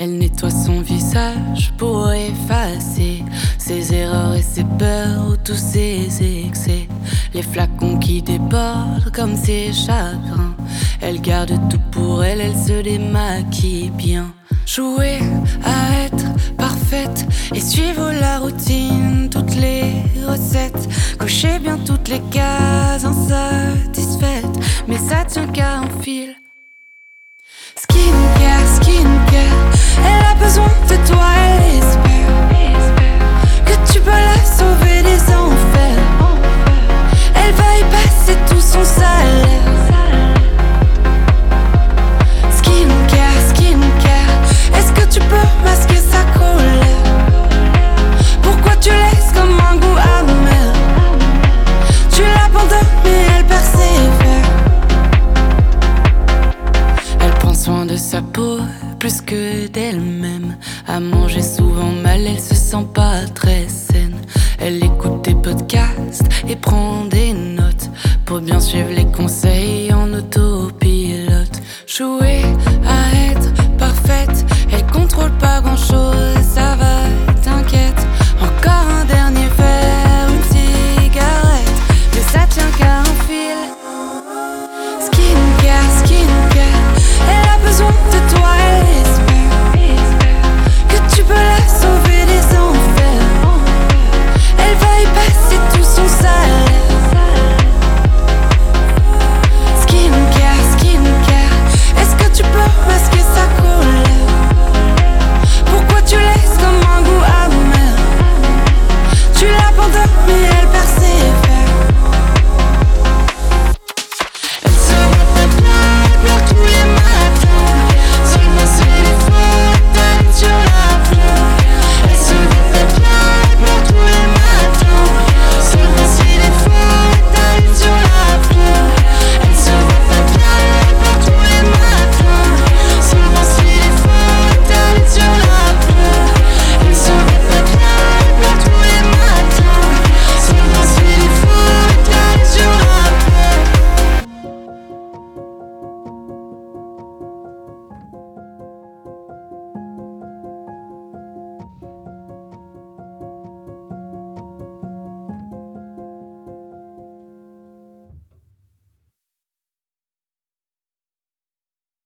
Elle nettoie son visage pour effacer ses erreurs et ses peurs ou tous ses excès. Les flacons qui débordent comme ses chagrins. Elle garde tout pour elle, elle se démaquille bien. Jouer à être parfaite et suivre la routine, toutes les recettes, cocher bien toutes les cases insatisfaites, mais ça tient qu'à un fil. Skincare, skincare, elle a besoin de toi, elle espère que tu peux la sauver des enfers. Elle va y passer tout son salaire. Skincare, skincare, est-ce que tu peux masquer sa colère? Pourquoi tu laisses comme un goût amer? Tu l'abandonnes mais elle persévère. Elle prend soin de sa peau plus que d'elle-même. À manger souvent mal, elle se sent pas très saine. Elle écoute des podcasts et prend des notes pour bien suivre les conseils en autopilote. Jouer à être